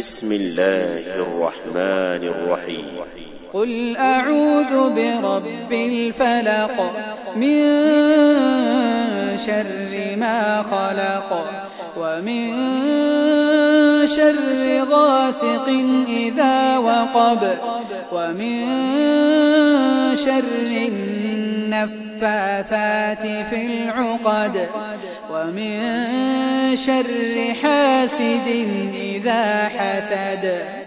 بسم الله الرحمن الرحيم قل أعوذ برب الفلق من شر ما خلق ومن شر غاسق إذا وقب ومن شر النفاثات في العقد ومن شر حاسد إذا حسد.